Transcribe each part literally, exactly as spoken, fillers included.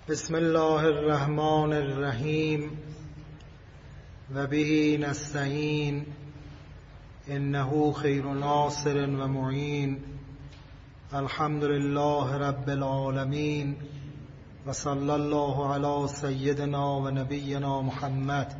بسم الله الرحمن الرحیم و به نستعین انه خیر ناصر و معین. الحمد لله رب العالمین و صلی الله علی سیدنا و نبینا محمد.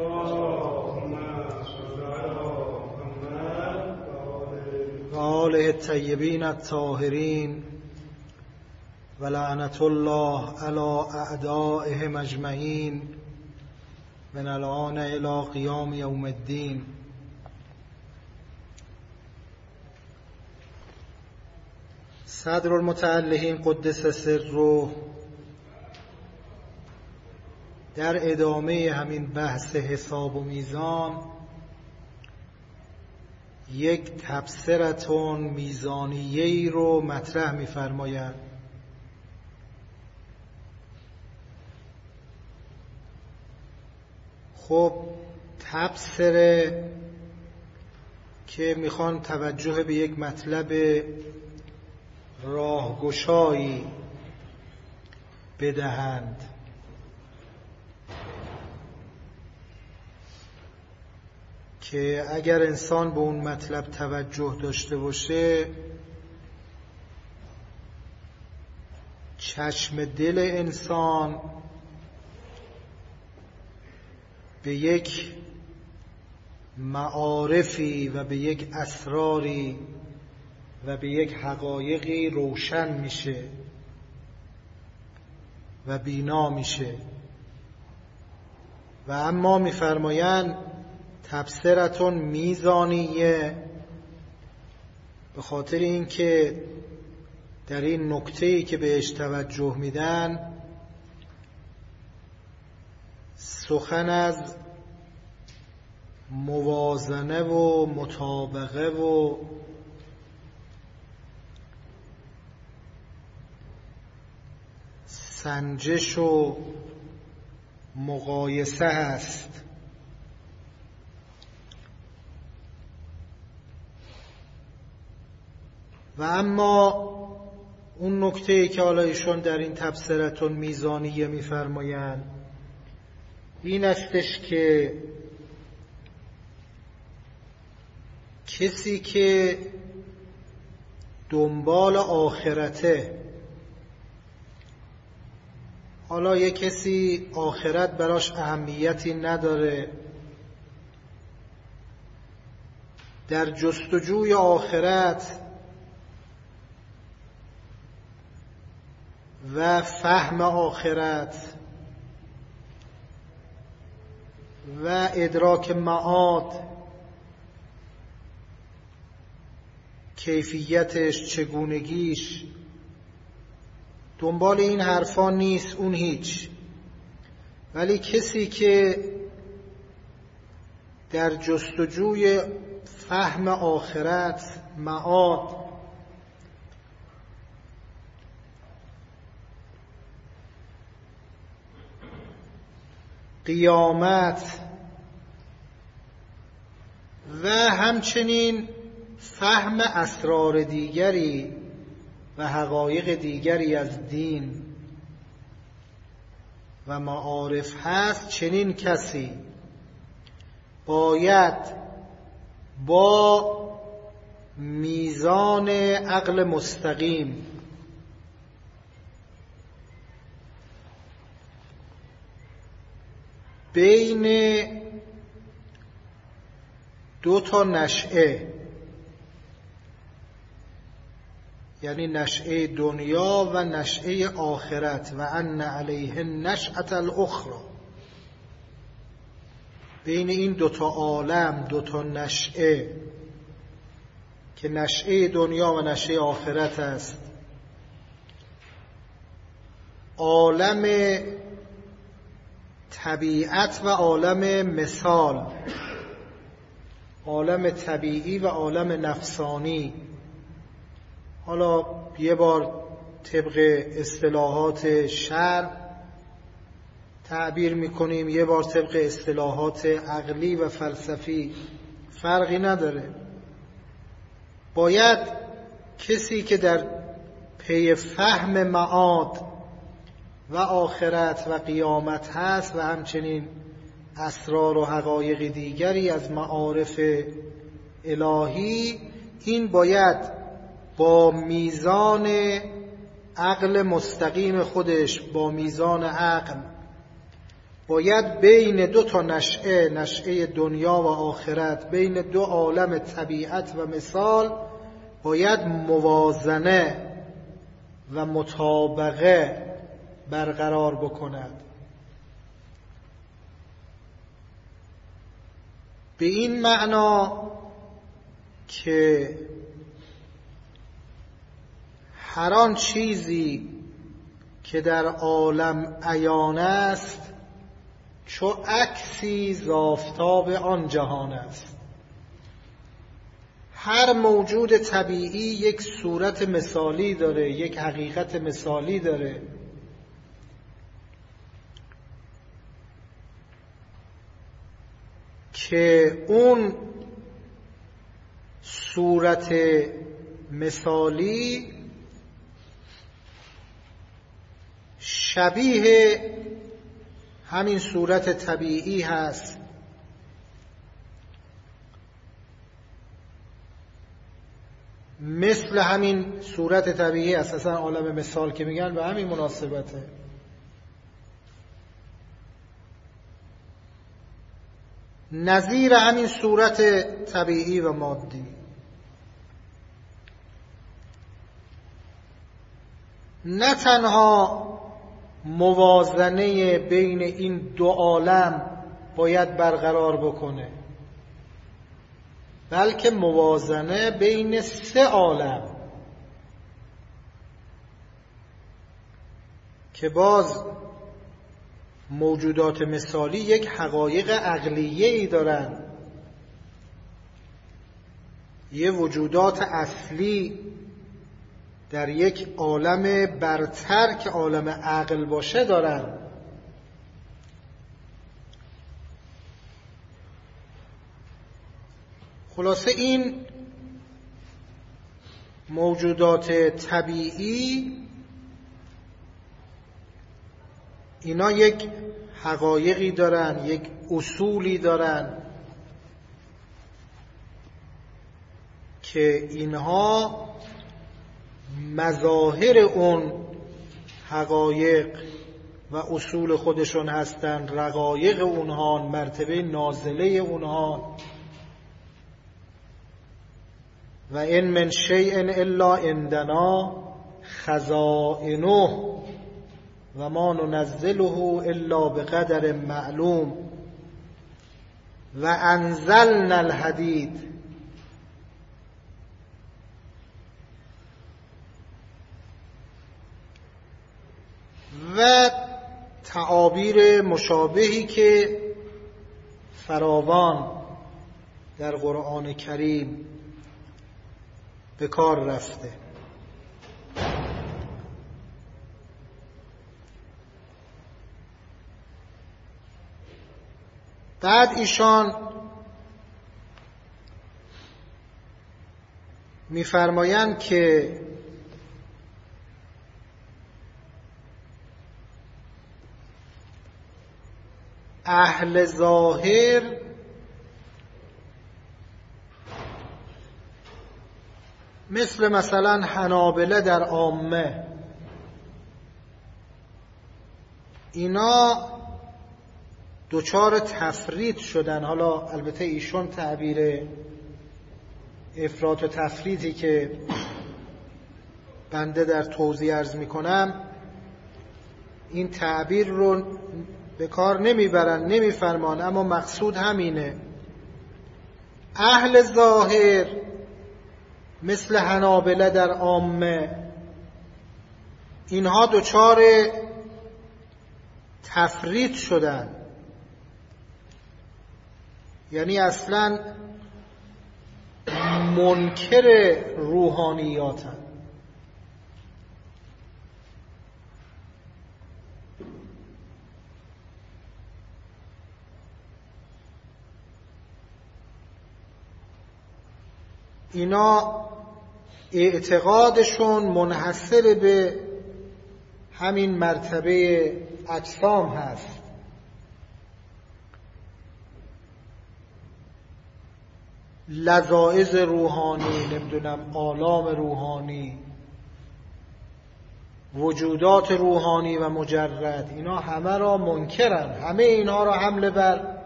و آله الطیبین الطاهرین و لعنت الله علی اعدائهم اجمعین من الآن الی قیام یوم الدین. صدر المتعلقین قدس سره در ادامه همین بحث حساب و میزان یک تبصرتون میزانیه‌ای رو مطرح می‌فرمایند. خب تبصره که میخوان توجه به یک مطلب راهگشایی بدهند، که اگر انسان به اون مطلب توجه داشته باشه چشم دل انسان به یک معارفی و به یک اسراری و به یک حقایقی روشن میشه و بینا میشه. و اما میفرمایند تبصرتون میزانیه، به خاطر اینکه در این نکته‌ای که بهش توجه میدن سخن از موازنه و مطابقه و سنجش و مقایسه است. و اما اون نکته‌ای که حالا ایشون در این تبصرتون میزانیه میفرمایند این استش که کسی که دنبال آخرته، حالا یک کسی آخرت براش اهمیتی نداره، در جستجوی آخرت و فهم آخرت و ادراک معاد، کیفیتش، چگونگیش، دنبال این حرفا نیست، اون هیچ. ولی کسی که در جستجوی فهم آخرت، معاد، قیامت و همچنین فهم اسرار دیگری و حقایق دیگری از دین و معارف هست، چنین کسی باید با میزان عقل مستقیم بین دو تا نشأه، یعنی نشأه دنیا و نشأه آخرت، و ان علیه نشأة الاخری، بین این دو تا عالم، دو تا نشأه که نشأه دنیا و نشأه آخرت است، عالم طبیعت و عالم مثال، عالم طبیعی و عالم نفسانی. حالا یه بار طبق اصطلاحات شرع تعبیر میکنیم، یه بار طبق اصطلاحات عقلی و فلسفی، فرقی نداره. باید کسی که در پی فهم معاد و آخرت و قیامت هست و همچنین اسرار و حقایق دیگری از معارف الهی، این باید با میزان عقل مستقیم خودش، با میزان عقل باید بین دو تا نشأه، نشأه دنیا و آخرت، بین دو عالم طبیعت و مثال باید موازنه و مطابقه برقرار بکند. به این معنا که هر آن چیزی که در عالم عیان است چو عکسی ز آفتاب آن جهان است. هر موجود طبیعی یک صورت مثالی داره، یک حقیقت مثالی داره که اون صورت مثالی شبیه همین صورت طبیعی هست، مثل همین صورت طبیعی هست. اصلا عالم مثال که میگن به همین مناسبته. نظیر همین صورت طبیعی و مادی. نه تنها موازنه بین این دو عالم باید برقرار بکنه، بلکه موازنه بین سه عالم که باز موجودات مثالی یک حقایق عقلیه‌ای دارن، یه وجودات اصلی در یک عالم برتر که عالم عقل باشه دارن. خلاصه این موجودات طبیعی اینا یک حقایقی دارن، یک اصولی دارن که اینها مظاهر اون حقایق و اصول خودشون هستن، رقایق اونها، مرتبه نازله اونها. و ان من شیء الا عندنا خزائنه و ما ننزله الا بقدر معلوم و انزلنا الحدید. و تعابیر مشابهی که فراوان در قرآن کریم به کار رفته. بعد ایشان می‌فرمایند که اهل ظاهر مثل مثلا حنابله در عامه، اینا دوچار تفرید شدن. حالا البته ایشون تعبیر افراط و تفریطی که بنده در توضیح عرض میکنم این تعبیر رو به کار نمیبرن، نمیفرمان، اما مقصود همینه. اهل ظاهر مثل حنابله در عامه اینها دوچار تفرید شدن، یعنی اصلا منکر روحانیاتن. اینا اعتقادشون منحصر به همین مرتبه اجسام هست. لذائذ روحانی، نمیدونم آلام روحانی، وجودات روحانی و مجرد، اینا همه را منکرن، همه اینها را حمله بر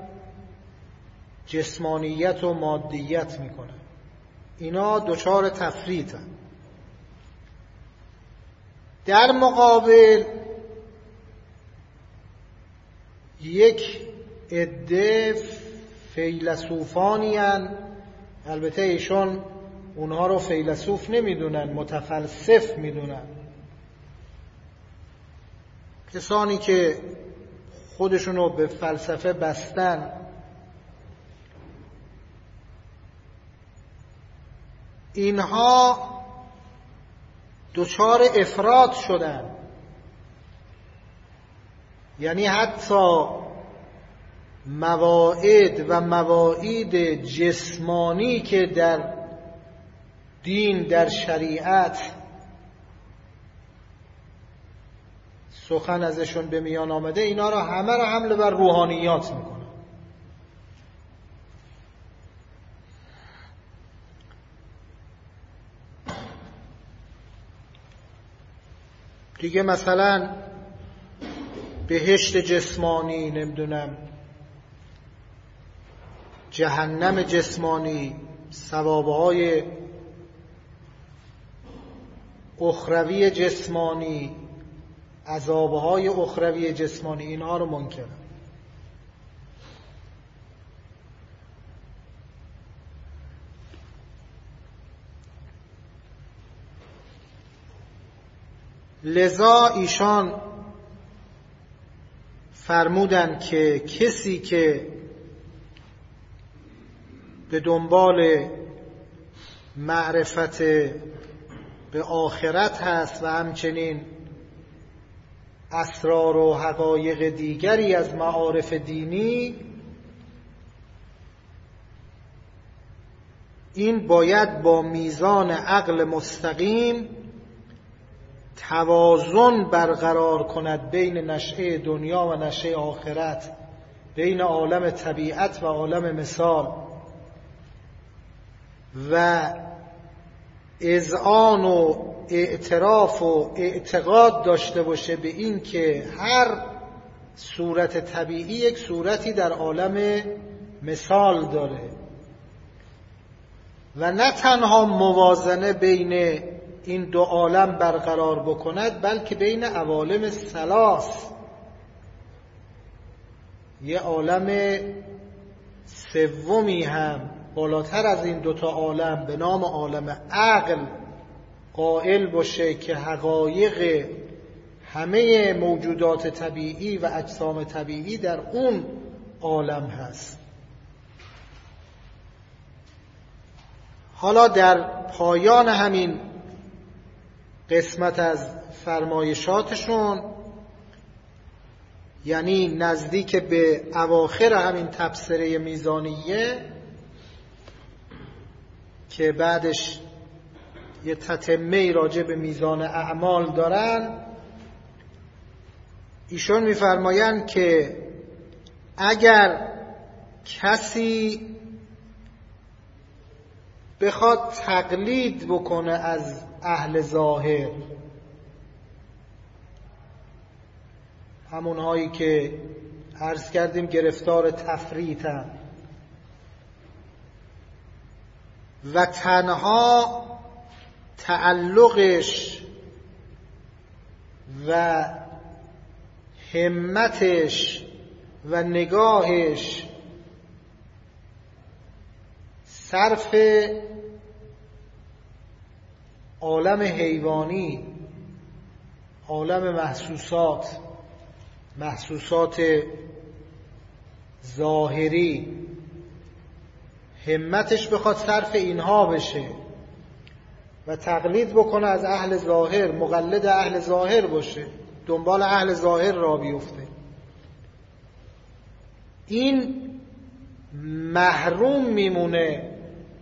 جسمانیت و مادیت میکنن. اینا دچار تفریطن. در مقابل یک عده فیلسوفانی هستند، البته ایشون اونها رو فیلسوف نمیدونن، متفلسف میدونن، کسانی که خودشونو به فلسفه بستن. اینها دچار افراط شدن، یعنی حتی مواعید و مواعید جسمانی که در دین، در شریعت سخن ازشون به میان آمده، اینا را همه را حمله بر روحانیات میکنن. دیگه مثلا بهشت جسمانی، نمیدونم جهنم جسمانی، ثوابهای اخروی جسمانی، عذابهای اخروی جسمانی، اینها رو منکرن. لذا ایشان فرمودن که کسی که به دنبال معرفت به آخرت هست و همچنین اسرار و حقایق دیگری از معارف دینی، این باید با میزان عقل مستقیم توازن برقرار کند بین نشأه دنیا و نشأه آخرت، بین عالم طبیعت و عالم مثال، و اذعان و اعتراف و اعتقاد داشته باشه به این که هر صورت طبیعی یک صورتی در عالم مثال داره، و نه تنها موازنه بین این دو عالم برقرار بکند، بلکه بین عوالم ثلاث یه عالم سومی هم بالاتر از این دوتا عالم به نام عالم عقل قائل باشه که حقایق همه موجودات طبیعی و اجسام طبیعی در اون عالم هست. حالا در پایان همین قسمت از فرمایشاتشون، یعنی نزدیک به اواخر همین تبصره میزانیه که بعدش یه تتمه راجع به میزان اعمال دارن، ایشون میفرمایند که اگر کسی بخواد تقلید بکنه از اهل ظاهر، همونهایی که عرض کردیم گرفتار تفریطن، و تنها تعلقش و همتش و نگاهش صرف عالم حیوانی، عالم محسوسات، محسوسات ظاهری، همتش بخواد صرف اینها بشه و تقلید بکنه از اهل ظاهر، مقلد اهل ظاهر باشه، دنبال اهل ظاهر را بیفته، این محروم میمونه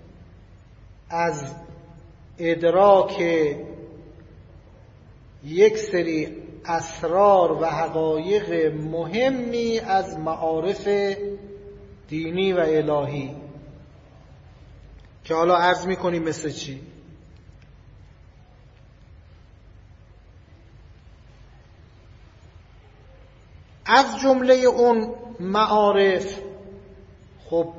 از ادراک یک سری اسرار و حقایق مهمی از معارف دینی و الهی که حالا عرض می‌کنیم مثل چی. از جمله اون معارف، خب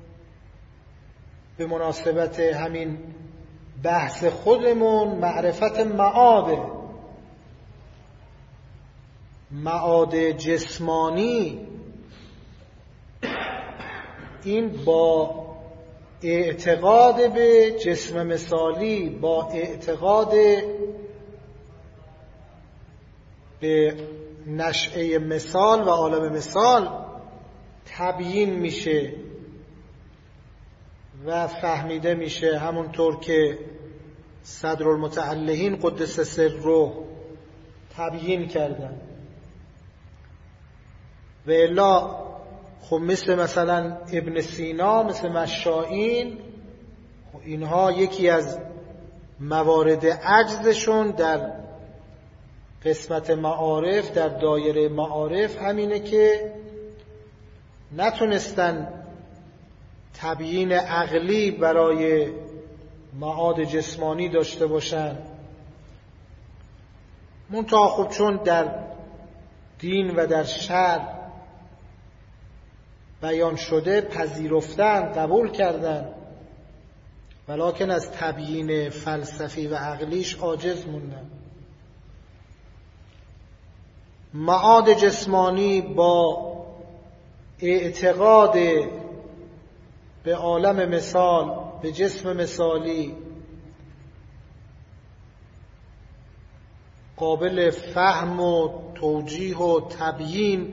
به مناسبت همین بحث خودمون، معرفت معاده، معاد جسمانی، این با اعتقاد به جسم مثالی، با اعتقاد به نشأه مثال و عالم مثال تبیین میشه و فهمیده میشه، همونطور که صدرالمتعلهین قدس سره تبیین کردن. و الا خب مثل مثلا ابن سینا، مثل مشائین، اینها یکی از موارد عجزشون در قسمت معارف، در دایره معارف، همینه که نتونستن تبیین عقلی برای معاد جسمانی داشته باشن. منتها خب چون در دین و در شرع بیان شده پذیرفتن، قبول کردن، ولکن از تبیین فلسفی و عقلیش عاجز موندن. معاد جسمانی با اعتقاد به عالم مثال، به جسم مثالی، قابل فهم و توجیه و تبیین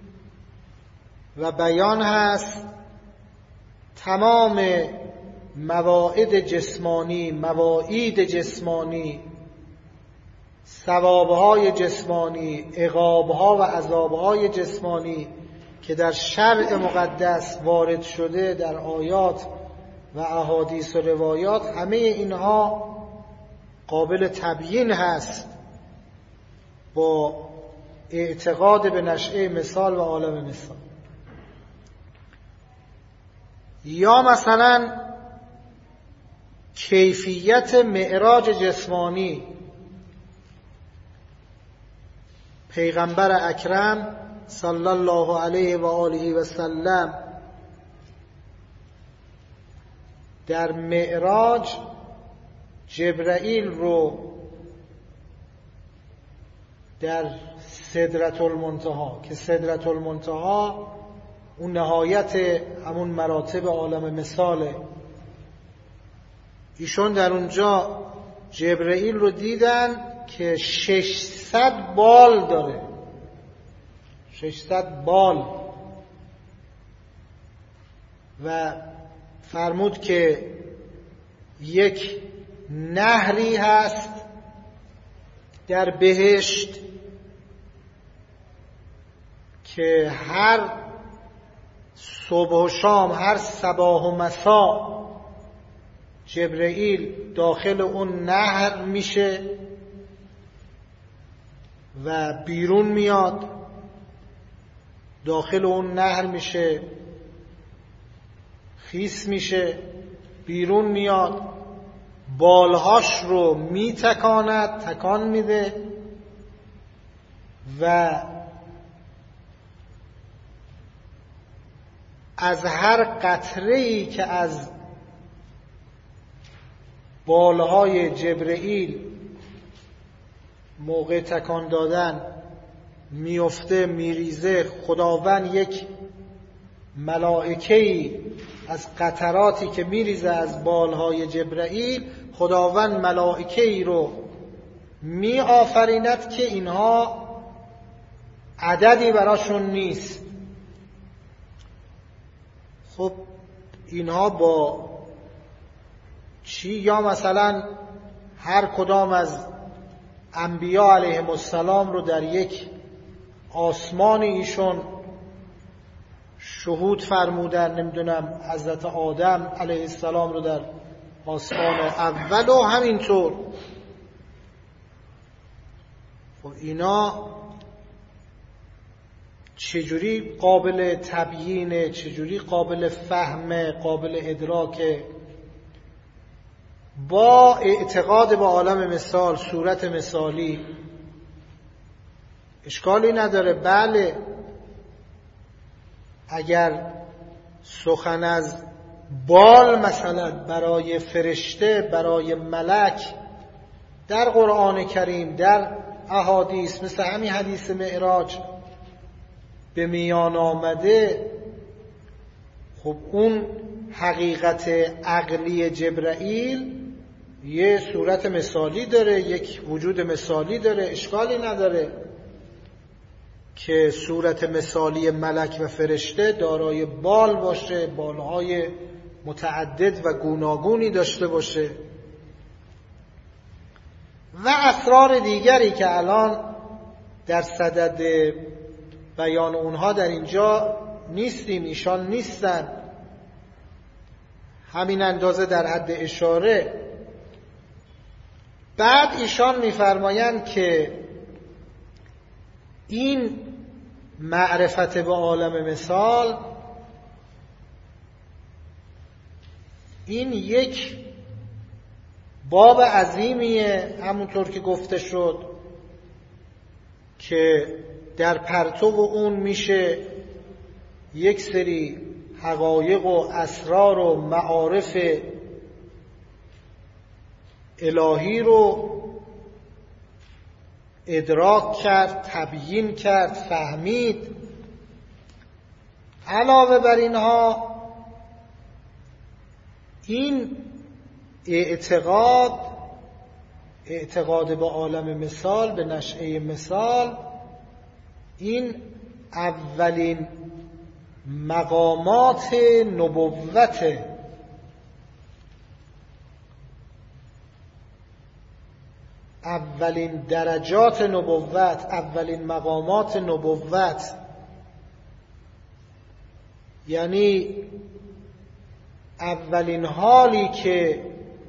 و بیان هست. تمام مواعید جسمانی، مواعید جسمانی، ثوابهای جسمانی، عقابها و عذابهای جسمانی که در شرع مقدس وارد شده، در آیات و احادیث و روایات، همه اینها قابل تبیین هست با اعتقاد به نشأه مثال و عالم مثال. یا مثلا کیفیت معراج جسمانی، پیغمبر اکرم صلی الله علیه و آله و سلم در معراج جبرائیل رو در سدرة المنتهی، که سدرة المنتهی اون نهایت همون مراتب عالم مثاله، ایشون در اونجا جبرائیل رو دیدن که ششصد بال داره، ششصد بال، و فرمود که یک نهری هست در بهشت که هر صبح و شام، هر صباح و مسا جبرائیل داخل اون نهر میشه و بیرون میاد، داخل اون نهر میشه، خیس میشه، بیرون میاد، بالهاش رو میتکاند، تکان میده و از هر قطره‌ای که از بالهای جبرائیل موقع تکان دادن میفته، میریزه، خداوند یک ملائکه‌ای از قطراتی که میریزه از بالهای جبرائیل، خداوند ملائکه‌ای رو می آفریند که اینها عددی براشون نیست. خب اینها با چی؟ یا مثلا هر کدام از انبیا علیهم السلام رو در یک آسمان ایشون شهود فرمودن، نمیدونم حضرت آدم علیه السلام رو در آسمان اول و همینطور. خب خب اینا چجوری قابل تبیینه، چجوری قابل فهم، قابل ادراکه؟ با اعتقاد به عالم مثال، صورت مثالی اشکالی نداره. بله، اگر سخن از بال مثلا برای فرشته، برای ملک در قرآن کریم، در احادیث مثل همین حدیث معراج به میان آمده، خب اون حقیقت عقلی جبرائیل یه صورت مثالی داره، یک وجود مثالی داره. اشکالی نداره که صورت مثالی ملک و فرشته دارای بال باشه، بالهای متعدد و گوناگونی داشته باشه. و اسرار دیگری که الان در صدد بیان اونها در اینجا نیستیم، ایشان نیستن، همین اندازه در حد اشاره. بعد ایشان میفرمایند که این معرفت به عالم مثال این یک باب عظیمیه، همونطور که گفته شد، که در پرتو اون میشه یک سری حقایق و اسرار و معارف الهی رو ادراک کرد، تبیین کرد، فهمید. علاوه بر اینها این اعتقاد اعتقاد به عالم مثال، به نشأه مثال، این اولین مقامات نبوت، اولین درجات نبوت، اولین مقامات نبوت. یعنی اولین حالی که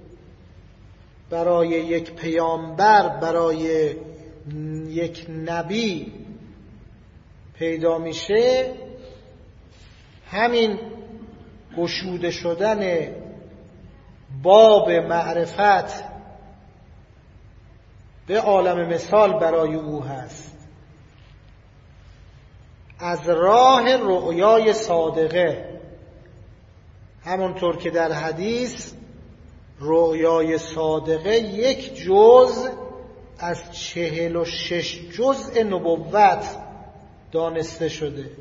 برای یک پیامبر، برای یک نبی پیدا میشه، همین گشوده شدن باب معرفت به عالم مثال برای او هست. از راه رؤیای صادقه، همونطور که در حدیث رؤیای صادقه یک جز از چهل و شش جزء نبوت دانسته شده.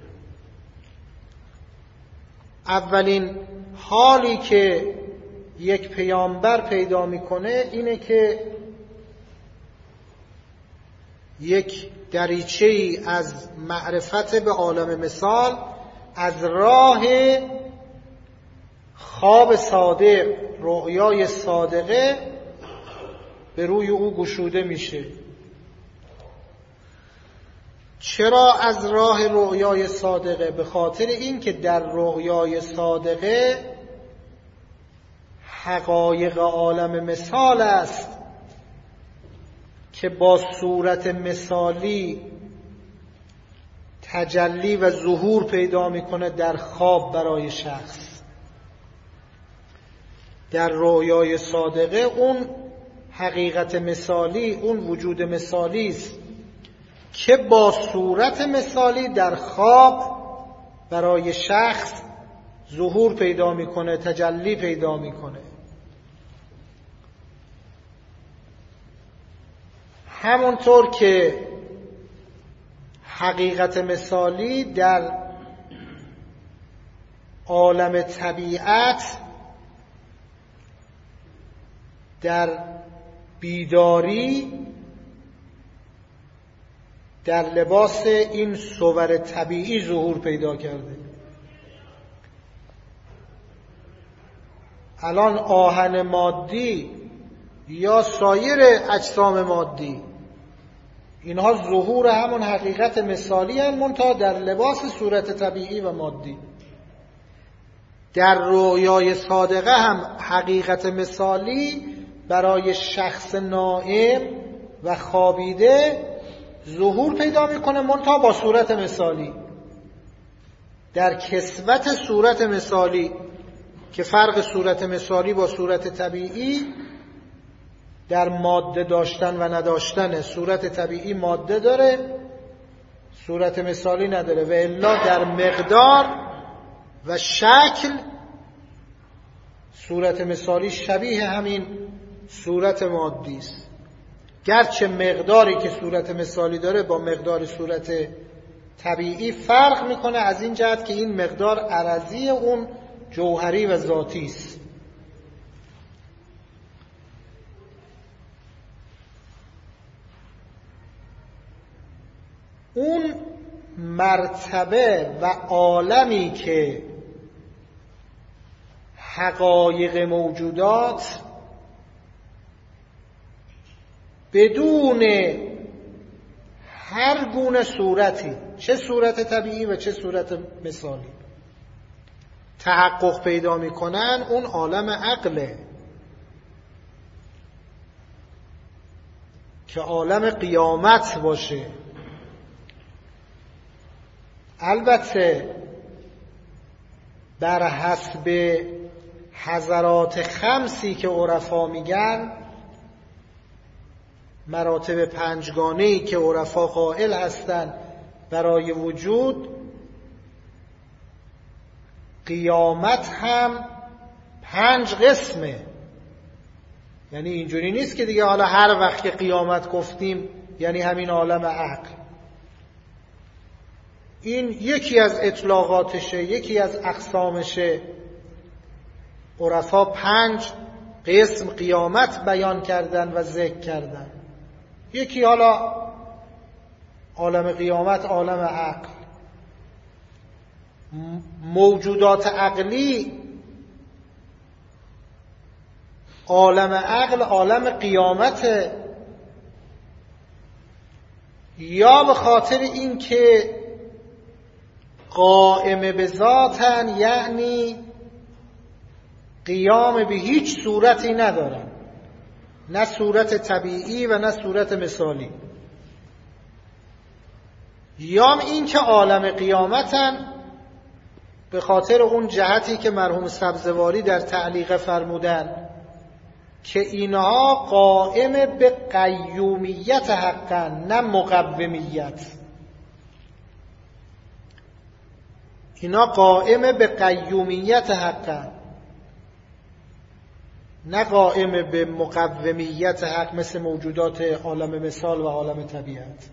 اولین حالی که یک پیامبر پیدا میکنه اینه که یک دریچه‌ای از معرفت به عالم مثال از راه خواب صادق، رؤیای صادقه، به روی او گشوده میشه. چرا از راه رؤیای صادقه؟ به خاطر این که در رؤیای صادقه حقایق عالم مثال است که با صورت مثالی تجلی و ظهور پیدا میکنه در خواب برای شخص. در رؤیای صادقه اون حقیقت مثالی، اون وجود مثالی است که با صورت مثالی در خواب برای شخص ظهور پیدا میکنه، تجلی پیدا میکنه. همونطور که حقیقت مثالی در عالم طبیعت در بیداری در لباس این صور طبیعی ظهور پیدا کرده. الان آهن مادی یا سایر اجسام مادی، اینها ظهور همون حقیقت مثالی هستند، منتها در لباس صورت طبیعی و مادی. در رؤیای صادقه هم حقیقت مثالی برای شخص نائم و خوابیده ظهور پیدا میکنه، منتها با صورت مثالی. در کسوت صورت مثالی که فرق صورت مثالی با صورت طبیعی در ماده داشتن و نداشتن. صورت طبیعی ماده داره، صورت مثالی نداره، و الا در مقدار و شکل صورت مثالی شبیه همین صورت مادی است، گرچه مقداری که صورت مثالی داره با مقدار صورت طبیعی فرق میکنه، از این جهت که این مقدار عرضی اون جوهری و ذاتی است. اون مرتبه و عالمی که حقایق موجودات بدون هر گونه صورتی، چه صورت طبیعی و چه صورت مثالی، تحقق پیدا میکنن، اون عالم عقله که عالم قیامت باشه. البته بر حسب حضرات خمسی که عرفا میگن، مراتب پنجگانه‌ای که عرفا قائل هستند برای وجود، قیامت هم پنج قسمه. یعنی اینجوری نیست که دیگه حالا هر وقت که قیامت گفتیم یعنی همین عالم عقل. این یکی از اطلاقاتشه، یکی از اقسامشه. عرفا پنج قسم قیامت بیان کردن و ذکر کردن. یکی حالا عالم قیامت، عالم عقل. موجودات عقلی، عالم عقل عالم قیامت، یا به خاطر این که قائم به ذاتن، یعنی قیام به هیچ صورتی ندارن، نه صورت طبیعی و نه صورت مثالی، یا این که عالم قیامتن به خاطر اون جهتی که مرحوم سبزواری در تعلیق فرمودن که اینها قائم به قیومیت حقا، نه مقومیت. اینا قائم به قیومیت حقا، نه قائم به مقومیت حق مثل موجودات عالم مثال و عالم طبیعت.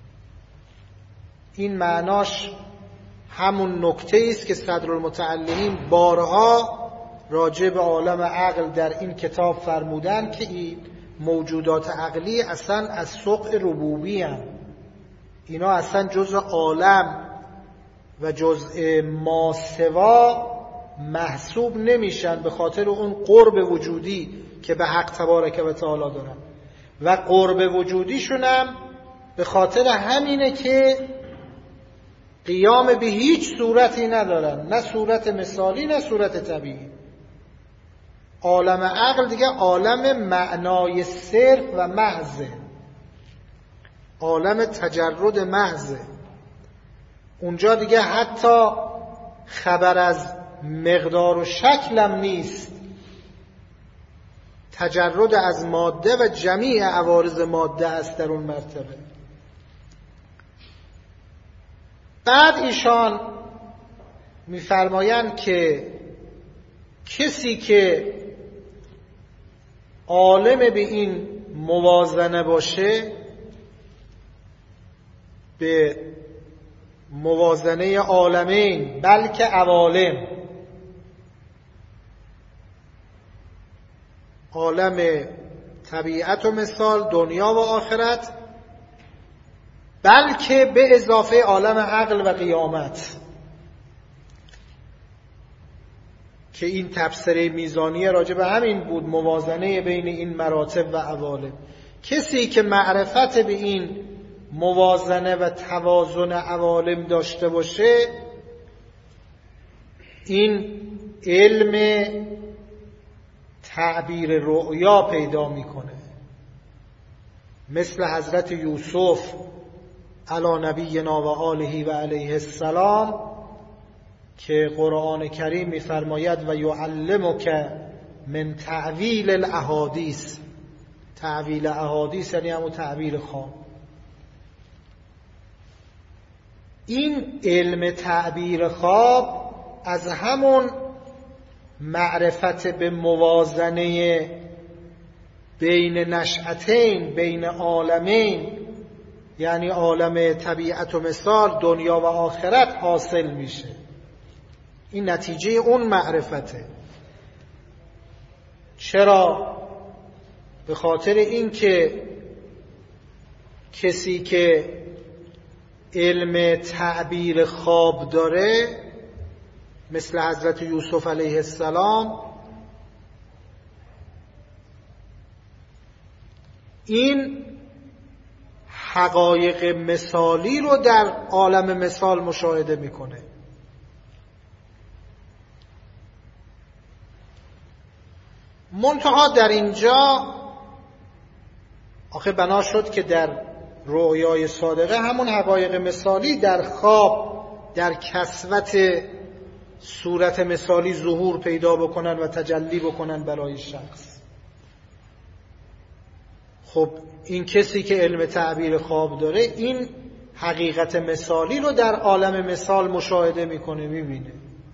این معناش همون نکته است که صدرالمتعلمین بارها راجع به عالم عقل در این کتاب فرمودن که این موجودات عقلی اصلا از سقع ربوبی هستند. اینا اصلا جزء عالم و جزء ماسوا محسوب نمیشن، به خاطر اون قرب وجودی که به حق تبارک و تعالی دارن، و قرب وجودیشون هم به خاطر همینه که قیام به هیچ صورتی ندارن، نه صورت مثالی نه صورت طبیعی. عالم عقل دیگه عالم معنای صرف و محضه، عالم تجرد محضه. اونجا دیگه حتی خبر از مقدار و شکلم نیست، تجرد از ماده و جمیع عوارض ماده است در اون مرتبه. بعد ایشان می‌فرمایند که کسی که عالم به این موازنه باشه، به موازنه عالمین بلکه عوالم، عالم طبیعت و مثال، دنیا و آخرت، بلکه به اضافه عالم عقل و قیامت، که این تفسیر میزانی راجع به همین بود، موازنه بین این مراتب و عوالم. کسی که معرفت به این موازنه و توازن عوالم داشته باشه، این علم تعبیر رؤیا پیدا میکنه، مثل حضرت یوسف علی نبینا و آله و علیه السلام که قرآن کریم می‌فرماید و یعلمک من تعویل الاحادیث. تعویل احادیث یعنی همون تعبیر خواب. این علم تعبیر خواب از همون معرفت به موازنه بین نشأتین، بین عالمین، یعنی عالم طبیعت و مثال، دنیا و آخرت حاصل میشه. این نتیجه اون معرفته. چرا؟ به خاطر این که کسی که علم تعبیر خواب داره مثل حضرت یوسف علیه السلام، این حقایق مثالی رو در عالم مثال مشاهده میکنه. منتها در اینجا آخه بنا شد که در رؤیای صادقه همون حقایق مثالی در خواب در کسوت صورت مثالی ظهور پیدا بکنن و تجلی بکنن برای شخص. خب این کسی که علم تعبیر خواب داره این حقیقت مثالی رو در عالم مثال مشاهده میکنه، میبینه.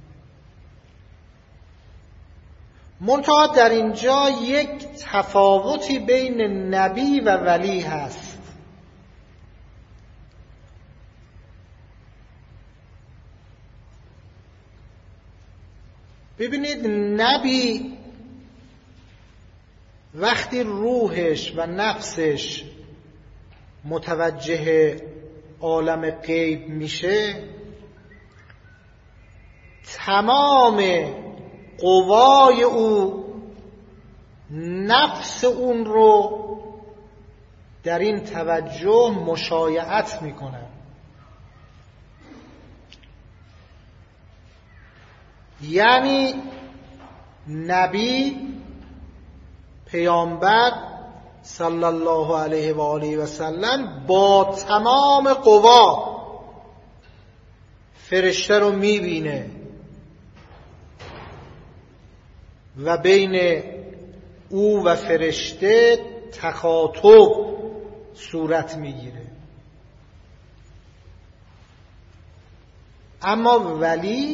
منتها در اینجا یک تفاوتی بین نبی و ولی هست. ببینید، نبی وقتی روحش و نفسش متوجه عالم غیب میشه، تمام قوای او نفس اون رو در این توجه مشایعت میکنه. یعنی نبی، پیامبر صلی الله علیه و آله و سلم با تمام قوا فرشته رو میبینه و بین او و فرشته تخاطب صورت میگیره. اما ولی،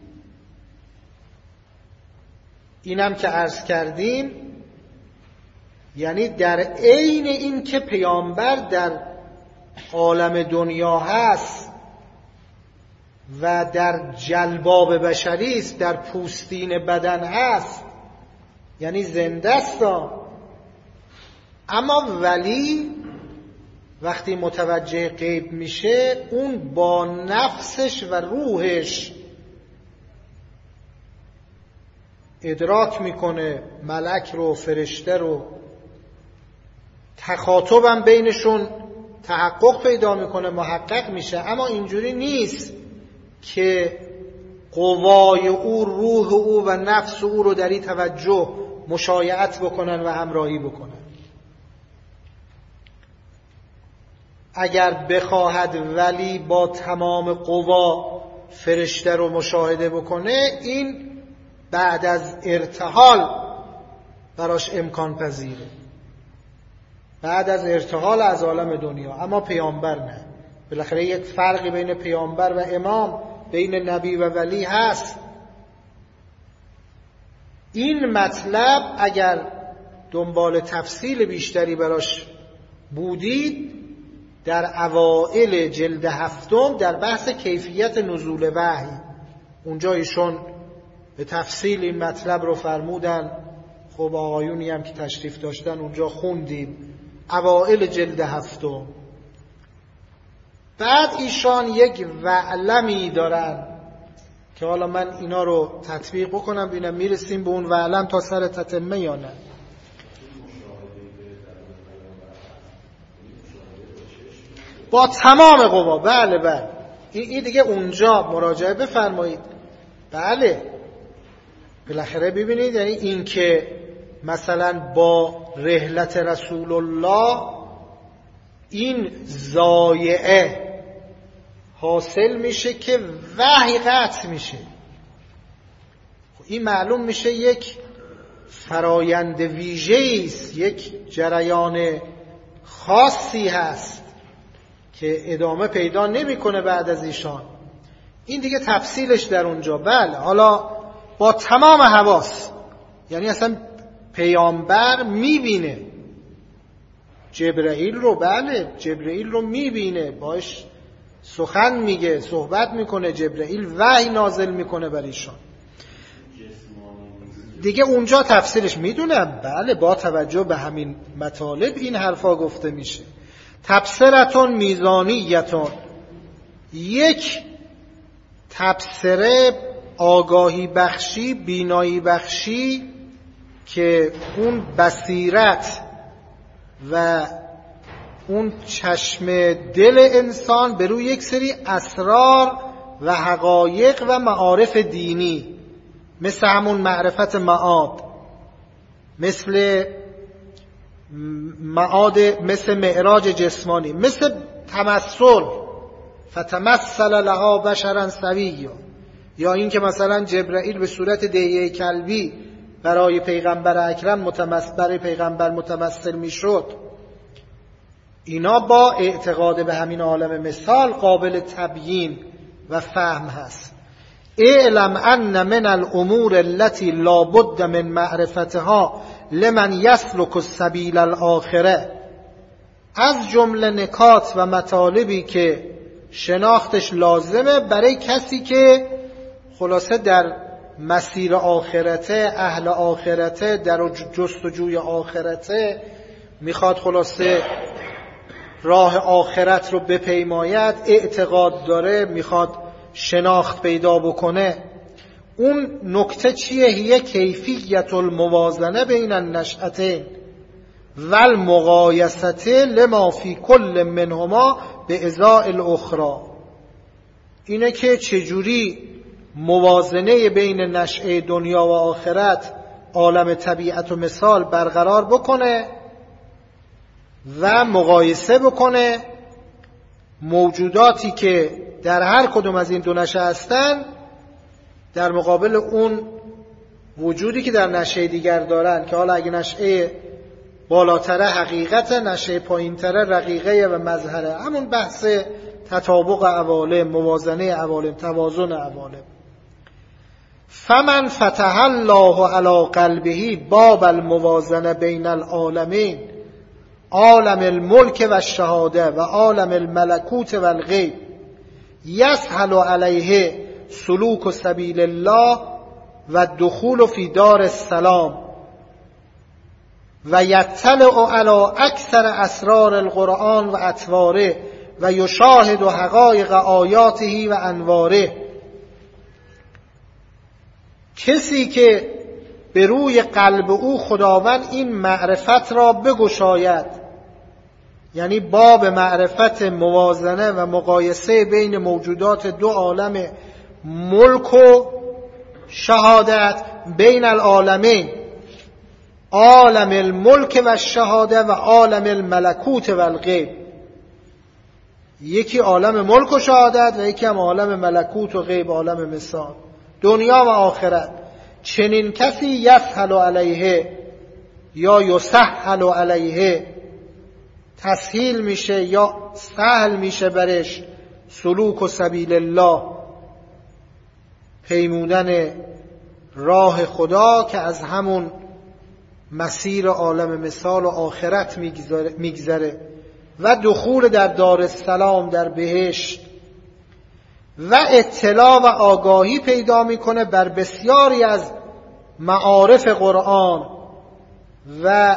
اینم که عرض کردیم، یعنی در عین این که پیامبر در عالم دنیا هست و در جلباب بشری است، در پوستین بدن هست، یعنی زنده است، اما ولی وقتی متوجه غیب میشه اون با نفسش و روحش ادراک میکنه ملک رو، فرشته رو، تخاطبم بینشون تحقق پیدا میکنه، محقق میشه. اما اینجوری نیست که قوای او، روح او و نفس او رو در این توجه مشایعت بکنن و همراهی بکنن. اگر بخواهد ولی با تمام قوا فرشته رو مشاهده بکنه، این بعد از ارتحال براش امکان پذیره، بعد از ارتحال از عالم دنیا. اما پیامبر نه. بالاخره یک فرقی بین پیامبر و امام، بین نبی و ولی هست. این مطلب اگر دنبال تفصیل بیشتری براش بودید، در اوائل جلد هفتم در بحث کیفیت نزول وحی، اونجا ایشون به تفصیل این مطلب رو فرمودن. خب آقایونی هم که تشریف داشتن اونجا خوندیم، اوائل جلد هفتم. بعد ایشان یک وعلمی دارن که حالا من اینا رو تطبیق بکنم ببینم میرسیم به اون وعلم تا سر تتمه یا نه. با تمام قوا. بله بله، این دیگه اونجا مراجعه بفرمایید. بله، بالاخره ببینید، یعنی این که مثلا با رحلت رسول الله این ضایعه حاصل میشه که وحی قطع میشه. این معلوم میشه یک فرایند ویژه‌ای است، یک جریان خاصی هست که ادامه پیدا نمیکنه بعد از ایشان. این دیگه تفصیلش در اونجا. بله، حالا با تمام حواس، یعنی اصلا پیامبر میبینه جبرائیل رو، بله جبرائیل رو میبینه، باش سخن میگه، صحبت میکنه، جبرائیل وحی نازل میکنه بر ایشان. دیگه اونجا تفسیرش میدونم، بله با توجه به همین مطالب این حرفا گفته میشه. تبصرتون میزانیتون، یک تبصره آگاهی بخشی، بینایی بخشی که اون بصیرت و اون چشم دل انسان به روی یک سری اسرار و حقایق و معارف دینی، مثل همون معرفت معاد، مثل معاد، مثل معراج جسمانی، مثل تمثل فتمثل لها بشرا سویا، یا این که مثلا جبرائیل به صورت دیه کلبی برای پیغمبر اکرم متمثل، برای پیغمبر متمثل میشد. اینا با اعتقاد به همین عالم مثال قابل تبیین و فهم هست. اعلم ان من الامور التي لا بد من معرفتها لمن يسلك السبيل الاخره، از جمله نکات و مطالبی که شناختش لازمه برای کسی که خلاصه در مسیر آخرته، اهل آخرته، در جستجوی آخرته، میخواد خلاصه راه آخرت رو بپیماید، اعتقاد داره، میخواد شناخت پیدا بکنه. اون نکته چیه؟ هی کیفیت الموازنه بین النشأتین و المقایسه لما فی کل منهما به ازاء الاخرى. اینه که چجوری موازنه بین نشأه دنیا و آخرت، عالم طبیعت و مثال برقرار بکنه و مقایسه بکنه موجوداتی که در هر کدوم از این دو نشأه هستن در مقابل اون وجودی که در نشأه دیگر دارن، که حالا اگه نشأه بالاتره حقیقت، نشأه پایینتره رقیقه و مظهره. همون بحث تطابق عوالم، موازنه عوالم، توازن عوالم. فمن فتح الله علی قلبه باب الموازنه بین العالمین، عالم الملک و الشهاده و عالم الملکوت و الغیب، یسهل علیه سلوک سبیل الله و دخول فی دار السلام و یطلع علی اکثر اسرار القرآن و اطواره و یشاهد حقایق آیاته و انواره. کسی که به روی قلب او خداوند این معرفت را بگشاید، یعنی باب معرفت موازنه و مقایسه بین موجودات دو عالم ملک و شهادت، بین العالمین، عالم الملک و الشهاده و عالم الملکوت و الغیب، یکی عالم ملک و شهادت و یکی هم عالم ملکوت و غیب، عالم مثال، دنیا و آخرت. چنین کسی یسهل علیه یا یسهل علیه، تسهیل میشه یا سهل میشه برش، سلوک و سبیل الله، پیمودن راه خدا که از همون مسیر عالم مثال و آخرت میگذره و دخول در دار السلام، در بهشت، و اطلاع و آگاهی پیدا میکنه بر بسیاری از معارف قرآن و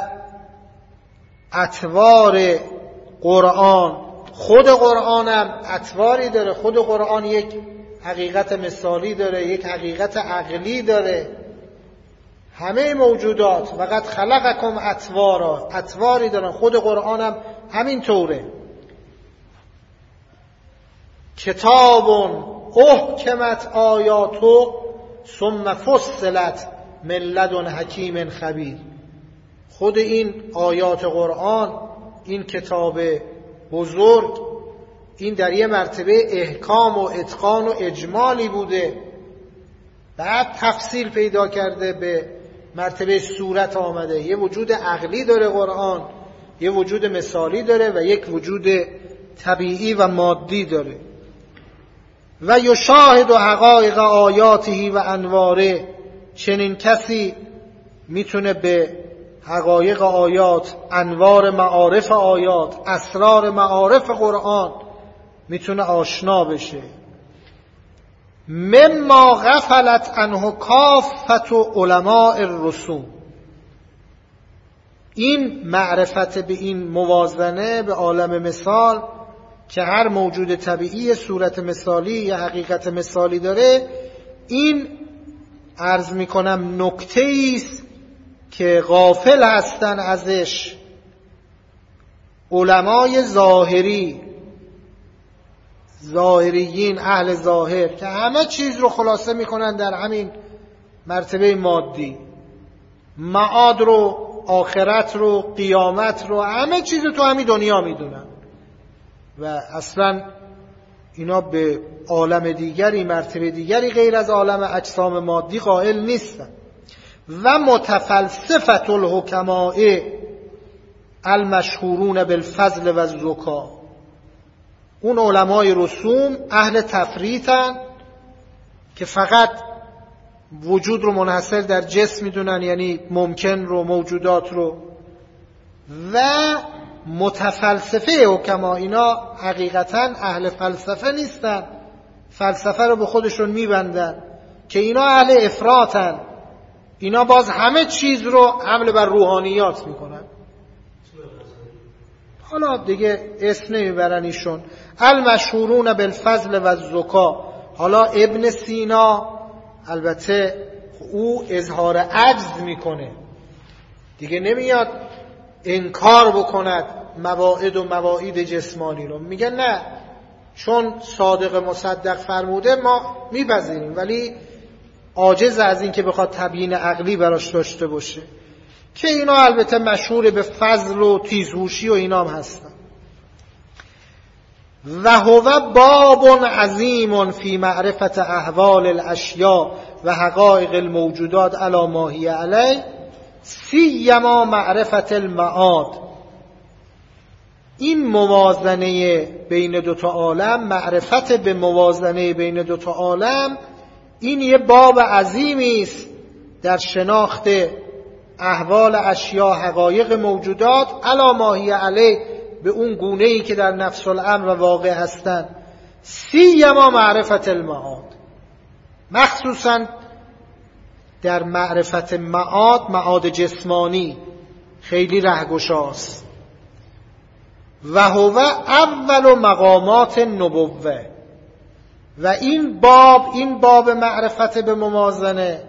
اطوار قرآن. خود قرآن هم اطواری داره، خود قرآن یک حقیقت مثالی داره، یک حقیقت عقلی داره. همه موجودات وقد خلقکم اطوارا، اطواری دارن، خود قرآن هم همین طوره. کتاب احکمت آیاتو ثم فصلت من لدن حکیم خبیر. خود این آیات قرآن، این کتاب بزرگ این در یه مرتبه احکام و اتقان و اجمالی بوده، بعد تفصیل پیدا کرده به مرتبه صورت آمده. یه وجود عقلی داره قرآن، یه وجود مثالی داره و یک وجود طبیعی و مادی داره. و یشاهد و حقایق آیاته و انواره، چنین کسی میتونه به حقایق آیات، انوار معارف آیات، اسرار معارف قرآن میتونه آشنا بشه. مما غفلت عنه کافت و علماء الرسوم، این معرفت به این موازنه به عالم مثال که هر موجود طبیعی صورت مثالی یا حقیقت مثالی داره، این عرض میکنم نکته ایست که غافل هستن ازش علمای ظاهری، ظاهریین، اهل ظاهر، که همه چیز رو خلاصه میکنن در همین مرتبه مادی، معاد رو، آخرت رو، قیامت رو، همه چیز رو تو همین دنیا میدونن و اصلا اینا به عالم دیگری، مرتبه دیگری غیر از عالم اجسام مادی قائل نیستن. و متفلسفت الحکماء المشهورون بالفضل و الزکا، اون علمای رسوم اهل تفریطن که فقط وجود رو منحصر در جسم میدونن، یعنی ممکن رو، موجودات رو. و متفلسفه حکما، اینا حقیقتا اهل فلسفه نیستن، فلسفه رو به خودشون میبندن که اینا اهل افراطن، اینا باز همه چیز رو حمل بر روحانیات میکنن. حالا دیگه اسم نمیبرن ایشون. المشهورون بالفضل و الزکا. حالا ابن سینا البته او اظهار عجز میکنه دیگه، نمیاد انکار بکند مواعید و مواعید جسمانی رو، میگه نه، چون صادق مصدق فرموده ما میپذیریم، ولی عاجز از این که بخواد تبیین عقلی براش داشته باشه، که اینا البته مشهور به فضل و تیزهوشی و اینام هستن. و هو باب عظیم فی معرفت احوال الاشیاء و حقایق الموجودات علی ما هی علیه، سیما معرفت المعاد. این موازنه بین دوتا عالم، معرفت به موازنه بین دوتا عالم، این یه باب عظیمی است در شناخت احوال اشیاء، حقایق موجودات علی ما هی علیه، به اون گونه‌ای که در نفس الامر و واقع هستند. سیما معرفت المعاد، مخصوصا در معرفت معاد، معاد جسمانی خیلی رهگشاست. و هو اول مقامات نبوه، و این باب، این باب معرفت به موازنه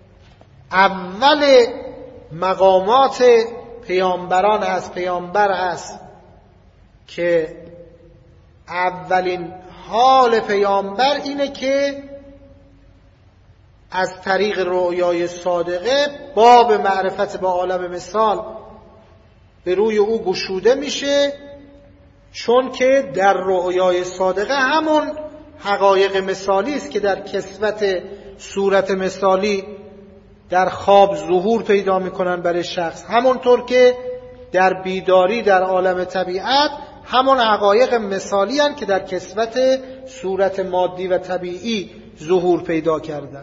اول مقامات پیامبران هست، پیامبر هست که اولین حال پیامبر اینه که از طریق رؤیای صادقه باب معرفت با عالم مثال به روی او گشوده میشه، چون که در رؤیای صادقه همون حقایق مثالی است که در کسوت صورت مثالی در خواب ظهور پیدا میکنن برای شخص، همونطور که در بیداری در عالم طبیعت همون حقایق مثالی هستند که در کسوت صورت مادی و طبیعی ظهور پیدا کردن.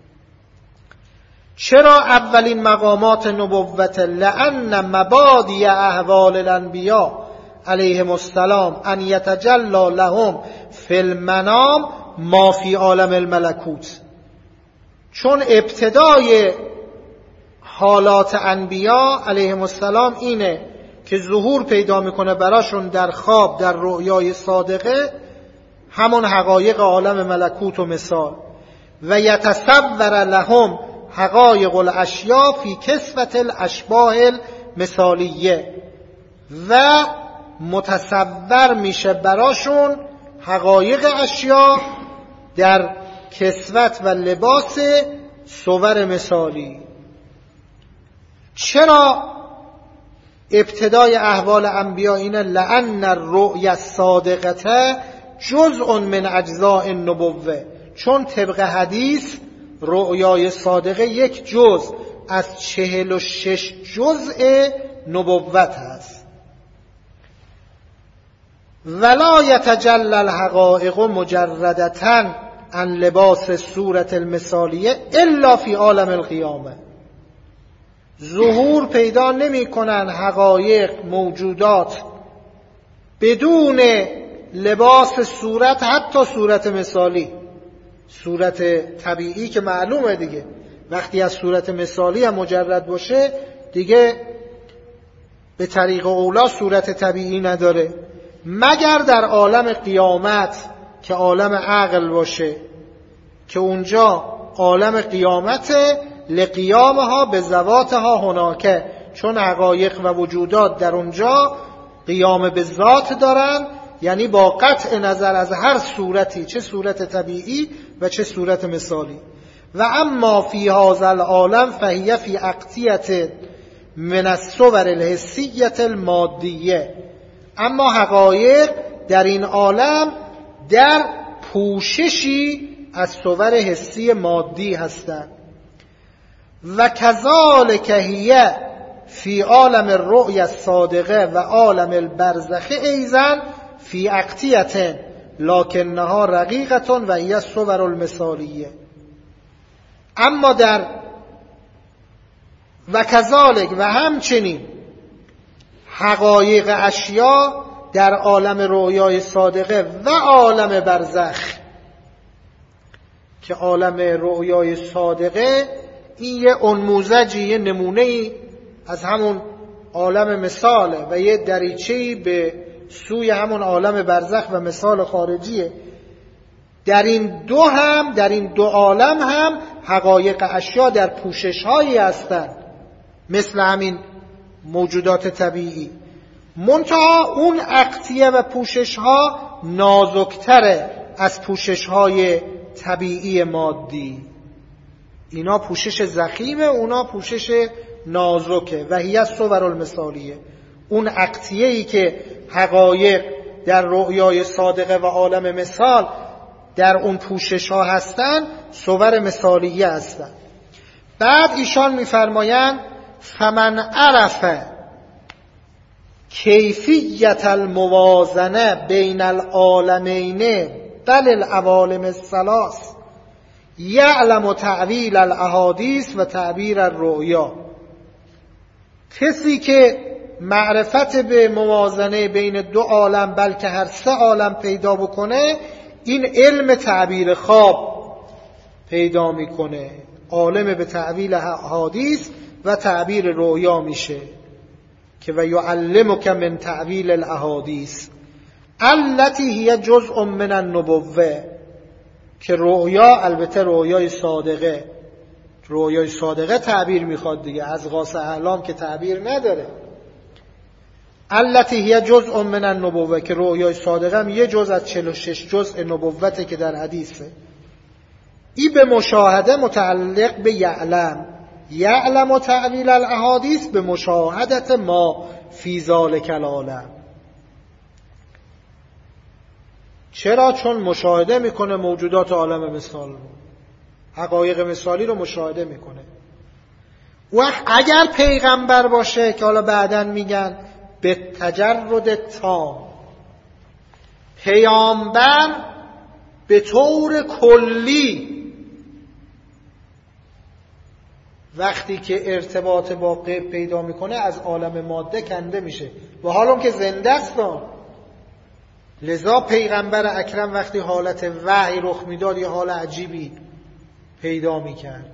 چرا اولین مقامات نبوت؟ لأن مبادی احوال الانبیاء علیهم السلام ان یتجلی لهم فی المنام ما فی عالم الملکوت، چون ابتدای حالات انبیا علیهم السلام اینه که ظهور پیدا میکنه براشون در خواب، در رؤیای صادقه، همون حقایق عالم ملکوت و مثال. و یتصور لهم حقایق الاشیاء فی کسوت الاشباح المثالیه، و متصور میشه براشون حقایق اشیاء در کسوت و لباس صور مثالی. چرا ابتدای احوال انبیا اینه لأن الرؤیا الصادقه جزء من اجزاء النبوه، چون طبق حدیث رؤیای صادقه یک جزء از چهل و شش جزء نبوت هست. ولا یتجلی الحقائق مجردة عن لباس صورت المثالیه الا فی عالم القیامه. ظهور پیدا نمی کنن حقایق موجودات بدون لباس صورت، حتی صورت مثالی. صورت طبیعی که معلومه دیگه، وقتی از صورت مثالی هم مجرد باشه دیگه به طریق اولا صورت طبیعی نداره، مگر در عالم قیامت که عالم عقل باشه، که اونجا عالم قیامته لقیامها به ذواتها هناکه، چون حقایق و وجودات در اونجا قیام به ذات دارن، یعنی با قطع نظر از هر صورتی، چه صورت طبیعی و چه صورت مثالی. و اما فی هذا العالم فهی فی اقطیة من الصور الحسیة المادیه، اما حقایق در این عالم در پوششی از صور حسی مادی هستند. و کذالک هی فی عالم الرؤیا الصادقه و عالم البرزخه ایضا فی اقطیة لکنها رقیقة و هی الصور المثالیه. اما در و کذالک و همچنین حقایق اشیا در عالم رؤیای صادقه و عالم برزخ، که عالم رؤیای صادقه این یه انموزجی، یه نمونه‌ای از همون عالم مثاله و یه دریچه‌ای به سوی همون عالم برزخ و مثال خارجیه. در این دو هم در این دو عالم هم حقایق اشیا در پوشش‌هایی هستند مثل همین موجودات طبیعی، منتها اون اقطیه و پوشش‌ها نازکتره از پوشش‌های طبیعی مادی. اینا پوشش ضخیمه، اونا پوشش نازکه. و هی الصور المثالیه، اون اقطیه‌ای که حقایق در رؤیای صادقه و عالم مثال در اون پوشش‌ها هستن صور مثالیه هستن. بعد ایشان می‌فرمایند فمن عرف کیفیت الموازنه بین العالمین بل العوالم الثلاث یعلم تعویل الاحادیث و تعبیر الرؤیا. کسی که معرفت به موازنه بین دو عالم بلکه هر سه عالم پیدا بکنه، این علم تعبیر خواب پیدا میکنه، عالم به تعویل احادیث و تعبیر رؤیا میشه که و یعلمک من تعویل الاحادیث التي هی جزء من النبوه، که رؤیا البته رؤیای صادقه رؤیای صادقه تعبیر میخواد دیگه، از غاص احلام که تعبیر نداره. التي هی جزء من النبوه، که رؤیای صادقه هم یه جزء از چهل و شش جزء نبوته که در حدیثه. این به مشاهده متعلق به یعلم، یعلم و تعویل الاحادیث به مشاهدت ما فی ذالک العالم. چرا؟ چون مشاهده میکنه موجودات عالم مثال رو، حقایق مثالی رو مشاهده میکنه. و اگر پیغمبر باشه که حالا بعداً میگن به تجرد تام، پیامبر به طور کلی وقتی که ارتباط با غیب پیدا میکنه از عالم ماده کنده میشه و حالا که زنده است. لذا پیغمبر اکرم وقتی حالت وحی رخ میداد یه حال عجیبی پیدا میکرد،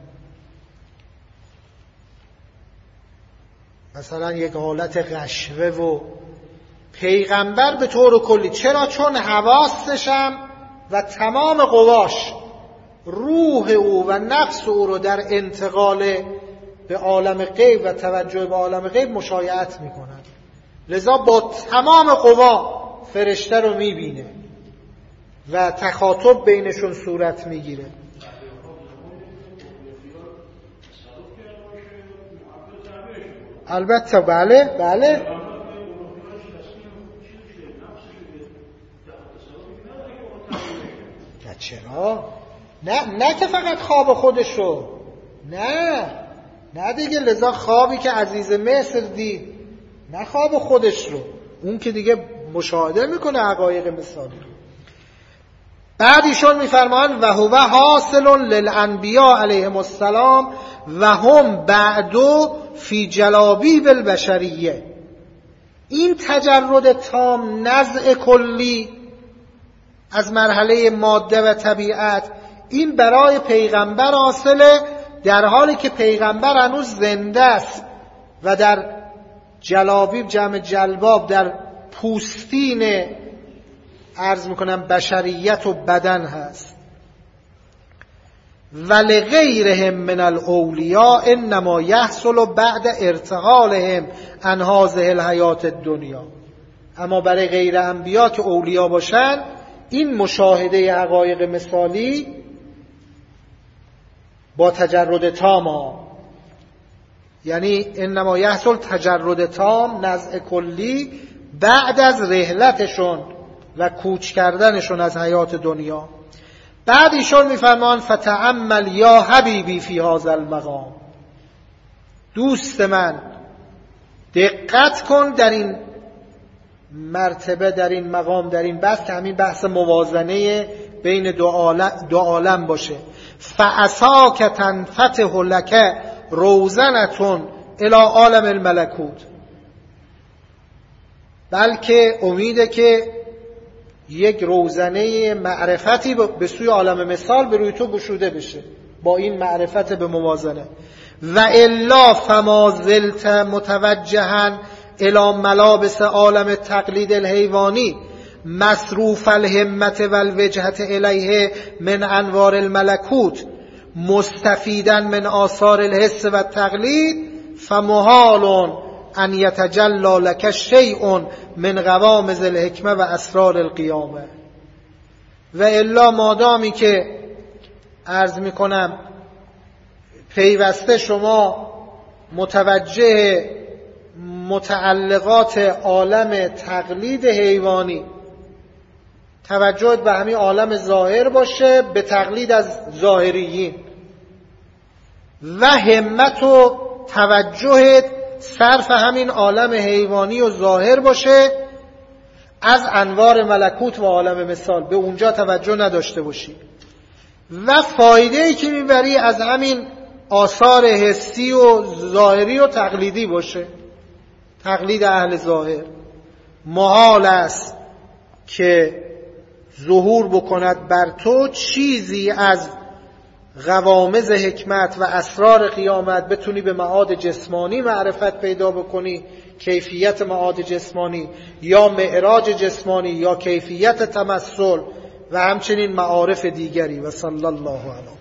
مثلا یک حالت غشوه. و پیغمبر به طور کلی، چرا؟ چون حواسش هم و تمام قواش، روح او و نفس او رو در انتقال به عالم غیب و توجه به عالم غیب مشایعت میکنن، لذا با تمام قوا فرشته رو میبینه و تخاطب بینشون صورت میگیره. البته بله بله. چرا؟ نه نه که فقط خواب خودشو، نه نه دیگه، لذا خوابی که عزیز مصر دید نه خواب خودش رو، اون که دیگه مشاهده میکنه حقایق مثالی رو. بعد ایشون میفرمان و هو حاصل للانبیاء علیهم السلام و هم بعدو فی جلابیب البشریه. این تجرد تام، نزع کلی از مرحله ماده و طبیعت، این برای پیغمبر حاصله در حالی که پیغمبر هنوز زنده است و در جلابیب، جمع جلباب، در پوستین عرض میکنم بشریت و بدن هست. ولغیرهم من الاولیاء انما یحصل بعد ارتحالهم عن هذه الحیات الدنیا. اما برای غیر انبیا که اولیا باشن، این مشاهده حقایق مثالی با تجرد تام ها، یعنی انما یحصل تجرد تام، نزع کلی، بعد از رحلتشون و کوچ کردنشون از حیات دنیا. بعد ایشون میفرمان فتأمل یا حبیبی فی هذا المقام. دوست من دقت کن در این مرتبه، در این مقام، در این بحث که همین بحث موازنه بین دو عالم, دو عالم باشه. فعساک تنفتح لک روزنتون الی عالم الملکوت. بلکه امیده که یک روزنه معرفتی به سوی عالم مثال به روی تو گشوده بشه با این معرفت به موازنه. و الا فما زلت متوجها الی ملابس عالم تقلید الحیوانی مصروف الهمت و الوجهت الیه من انوار الملکوت مستفیدا من آثار الحس و التقلید فمحال ان یتجلی لک شیء من غوامض الحکمه و اسرار القیامه. و الا مادامی که عرض میکنم پیوسته شما متوجه متعلقات عالم تقلید حیوانی، توجهت به همین عالم ظاهر باشه، به تقلید از ظاهریین، و همت و توجهت صرف همین عالم حیوانی و ظاهر باشه، از انوار ملکوت و عالم مثال به اونجا توجه نداشته باشی، و فایده‌ای که میبری از همین آثار حسی و ظاهری و تقلیدی باشه، تقلید اهل ظاهر. محال است که ظهور بکند بر تو چیزی از غوامض حکمت و اسرار قیامت، بتونی به معاد جسمانی معرفت پیدا بکنی، کیفیت معاد جسمانی یا معراج جسمانی یا کیفیت تمثل و همچنین معارف دیگری. و صلی الله علیه